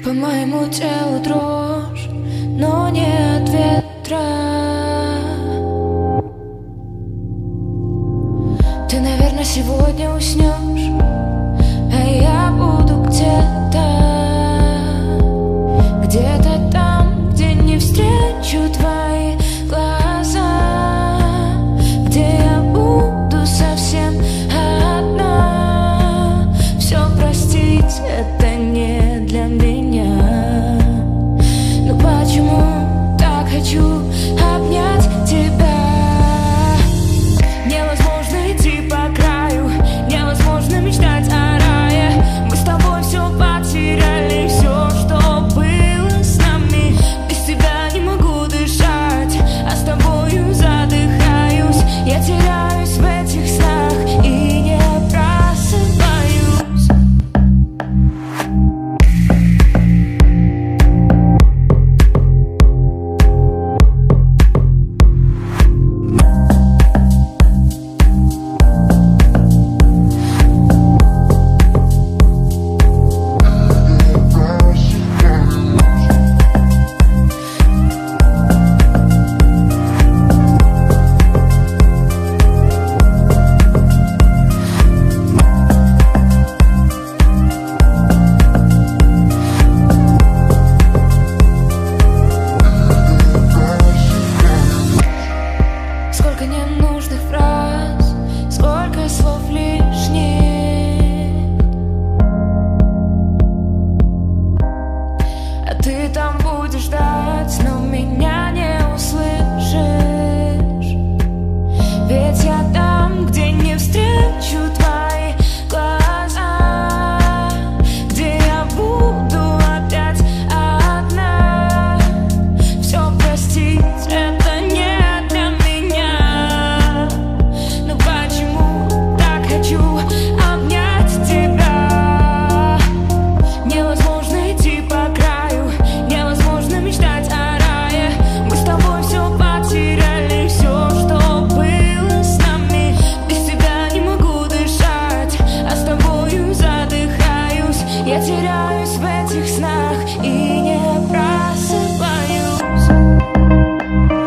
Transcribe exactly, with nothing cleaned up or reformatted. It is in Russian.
По моему телу дрожь, но не от ветра. Ты, наверное, сегодня уснешь, а я буду где-то, где-то там, где не встречу твои глаза, где я буду совсем одна. Все простить — это не для меня. Но почему так хочу обнять тебя? Невозможно идти по краю, невозможно мечтать о рае. Мы с тобой все потеряли, все, что было с нами. Без тебя не могу дышать, а с тобою задыхаюсь. Я теряюсь в этих снах и не просыпаюсь. Сколько ненужных фраз, сколько слов лишних. А ты там будешь ждать, но меня не услышишь. Ведь я там, где не встречу твои глаза, где я буду опять одна. Все простить — это не для меня. Но почему так хочу обнять тебя? Невозможно идти по краю, невозможно мечтать о рае. Мы с тобой все потеряли, все, что было с нами. Без тебя не могу дышать, а с тобою задыхаюсь. Я теряюсь в этих снах и не просыпаюсь.